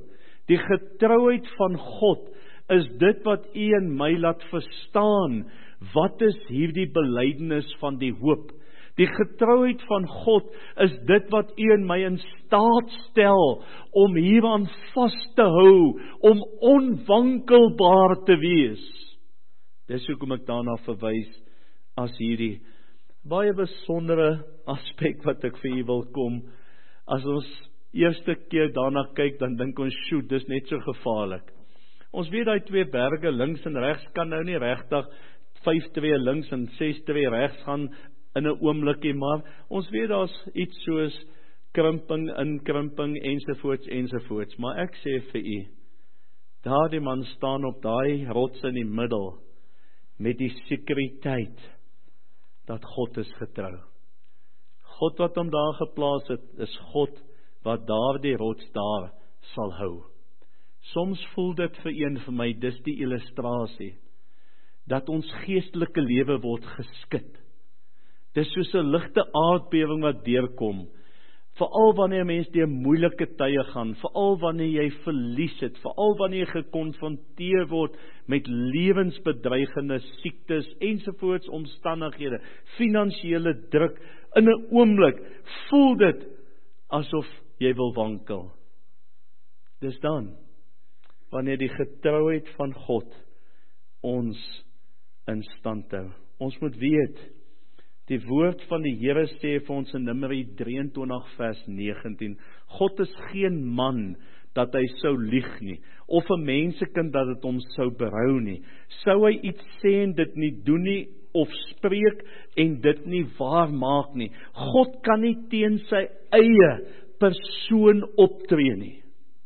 Speaker 1: Die getrouheid van God is dit wat U en my laat verstaan. Wat is hierdie belydenis van die hoop? Die getrouheid van God is dit wat U en my in staat stel om hieraan vas te hou, om onwankelbaar te wees. Dis hoekom ek daarna verwys as hierdie baie besondere aspek wat ek vir U wil kom. As ons eerste keer daarna kyk, dan dink ons, sjoe, dis net so gevaarlik. Ons weet daai 2 berge links en regs kan nou nie regtig 5-2 links en 6-2 regs gaan in 'n oomblikie, maar ons weet daar's iets soos krimping, inkrimping ensovoorts, maar ek sê vir U, daardie man staan op daai rots in die middel met die sekuriteit dat God is getrou. God wat hom daar geplaas het, is God wat daardie rots daar sal hou. Soms voel dit vir my, dis die illustrasie, dat ons geestelike lewe word geskit. Dis soos 'n ligte aardbewing wat deurkom, veral wanneer mens deur moeilike tye gaan, veral wanneer jy verlies het, veral wanneer jy gekonfronteer word met lewensbedreigende siektes ensovoorts omstandighede, finansiële druk, in 'n oomblik voel dit asof jy wil wankel. Dis dan wanneer die getrouheid van God ons in stand hou. Ons moet weet, die woord van die Here sê vir ons in Numeri 23 vers 19, God is geen man dat hy sou lieg nie, of 'n mensekind dat dit hom sou berou nie. Sou hy iets sê en dit nie doen nie, of spreek en dit nie waar maak nie. God kan nie teen sy eie persoon optree nie.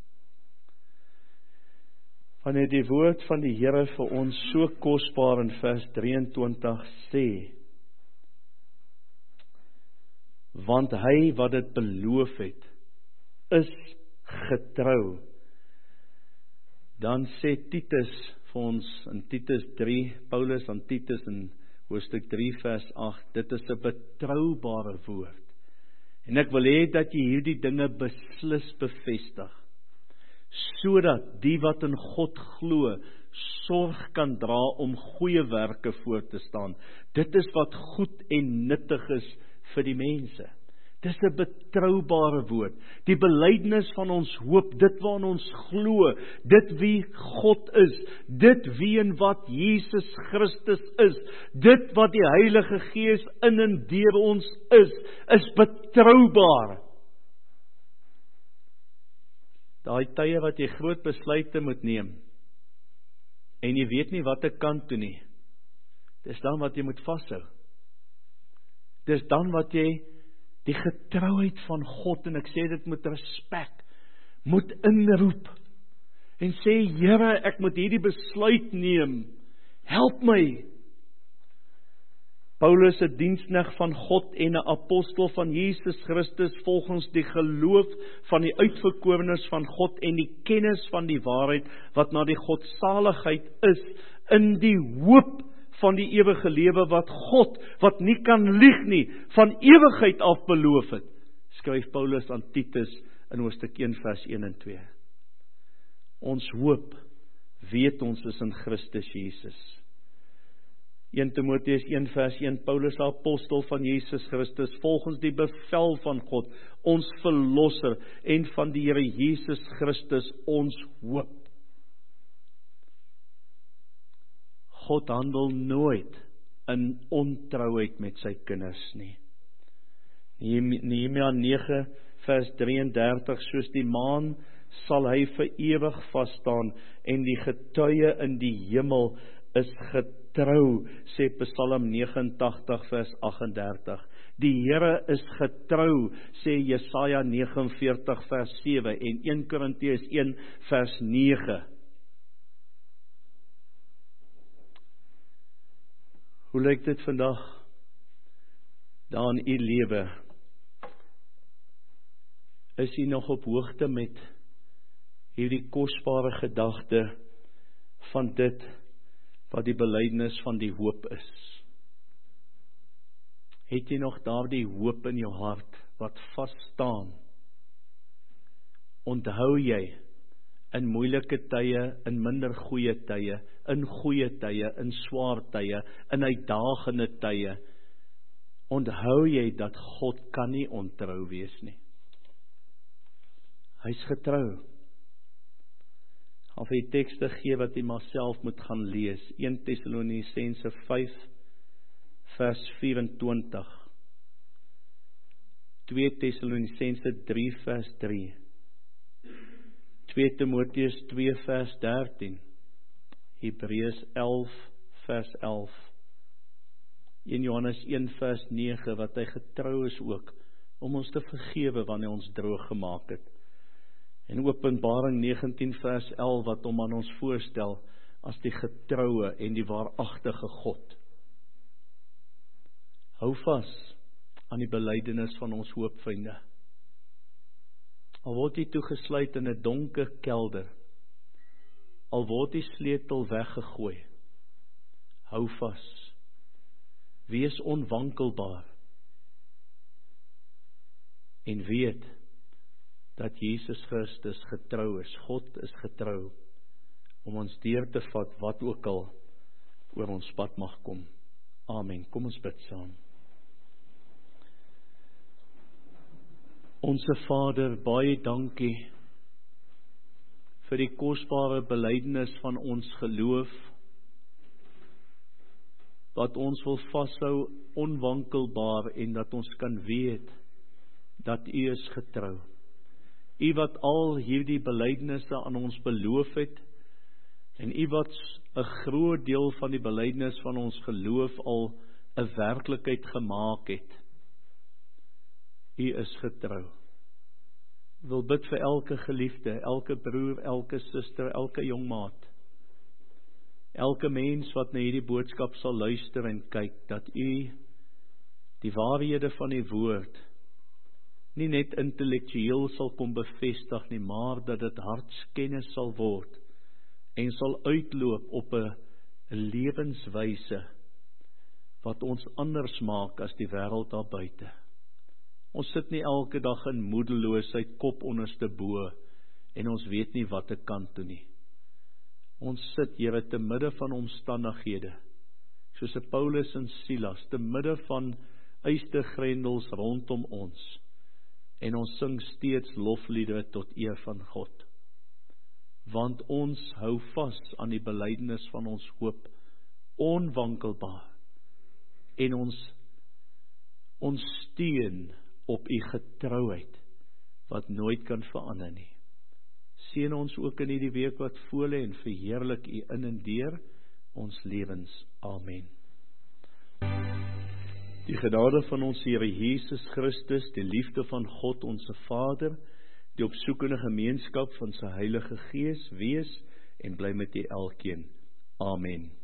Speaker 1: Wanneer die woord van die Here vir ons so kosbaar in vers 23 sê, want hy wat dit beloof het, is getrou. Dan sê Titus vir ons in Titus 3, Paulus aan Titus in hoofstuk 3 vers 8, dit is 'n betroubare woord. En ek wil hê dat jy hierdie dinge beslis bevestig, sodat die wat in God glo, sorg kan dra om goeie werke voor te staan. Dit is wat goed en nuttig is vir die mense. Dis 'n betroubare woord. Die belydenis van ons hoop, dit waarin ons glo, dit wie God is, dit wie en wat Jesus Christus is, dit wat die Heilige Gees in en deur ons is betroubaar. Daai tye wat jy groot besluite moet neem, en jy weet nie wat ek kan toe nie, dis dan wat jy moet vashou. Dis dan wat jy die getrouheid van God, en ek sê dit met respek, moet inroep, en sê, Here, ek moet hierdie besluit neem, help my. Paulus, 'n diensknegt van God en 'n apostel van Jesus Christus, volgens die geloof van die uitverkorenes van God en die kennis van die waarheid, wat na die godsaligheid is, in die hoop van die ewige lewe wat God, wat nie kan lieg nie, van ewigheid af beloof het, skryf Paulus aan Titus in hoofstuk 1 vers 1 en 2. Ons hoop, weet ons, is in Christus Jesus. 1 Timoteus 1 vers 1, Paulus, apostel van Jesus Christus, volgens die bevel van God, ons verlosser, en van die Here Jesus Christus, ons hoop. God handel nooit in ontrouheid met sy kinders nie. Nehemia 9 vers 33, soos die maan sal hy vir ewig vasstaan, en die getuie in die hemel is getrou, sê Psalm 89 vers 38. Die Here is getrou, sê Jesaja 49 vers 7 en 1 Korintiërs 1 vers 9. Hoe lyk dit vandag daar in u lewe? Is u nog op hoogte met hierdie kosbare gedagte van dit wat die belydenis van die hoop is? Het jy nog daardie hoop in jou hart wat vas staan? Onthou jy in moeilike tye, in minder goeie tye, in goeie tye, in swaar tye, in uitdagende tye, onthou jy dat God kan nie ontrou wees nie. Hy's getrou. Of die tekste gee wat jy maar self moet gaan lees. 1 Tessalonisense 5 vers 24. 2 Tessalonisense 3 vers 3. 2 Timoteus 2 vers 13. Hebreërs 11 vers 11. 1 Johannes 1 vers 9 wat hy getrou is ook om ons te vergewe wanneer ons droog gemaak het. En Openbaring 19 vers 11 wat hom aan ons voorstel as die getroue en die waaragtige God. Hou vas aan die belydenis van ons hoop, vriende. Al word jy toegesluit in 'n donker kelder, al word die sleutel weggegooi, hou vas. Wees onwankelbaar en weet dat Jesus Christus getrou is. God is getrou om ons deur te vat wat ook al oor ons pad mag kom. Amen. Kom ons bid saam. Onse Vader, baie dankie vir die kosbare belydenis van ons geloof, wat ons wil vashou onwankelbaar en dat ons kan weet dat U is getrou. U wat al hierdie belydenisse aan ons beloof het en U wat 'n groot deel van die belydenis van ons geloof al 'n werklikheid gemaak het. U is getrou. Ek wil bid vir elke geliefde, elke broer, elke suster, elke jong maat, elke mens wat na hierdie boodskap sal luister en kyk, dat U die waarhede van die woord nie net intellektueel sal kom bevestig nie, maar dat dit hartskennis sal word en sal uitloop op 'n lewenswyse wat ons anders maak as die wêreld daar buite. Ons sit nie elke dag in moedeloosheid, kop onderste bo en ons weet nie wat te kant toe nie. Ons sit, Here, te midde van omstandighede, soos Paulus en Silas, te midde van ystergrendels rondom ons. En ons sing steeds lofliedere tot eer van God. Want ons hou vas aan die belydenis van ons hoop, onwankelbaar. En ons steun op U getrouheid, wat nooit kan verander nie. Seën ons ook in hierdie week wat voorlê en verheerlik U in en deur ons lewens. Amen. Die genade van ons Here Jesus Christus, die liefde van God ons Vader, die opsoekende gemeenskap van sy Heilige Gees, wees en bly met u elkeen. Amen.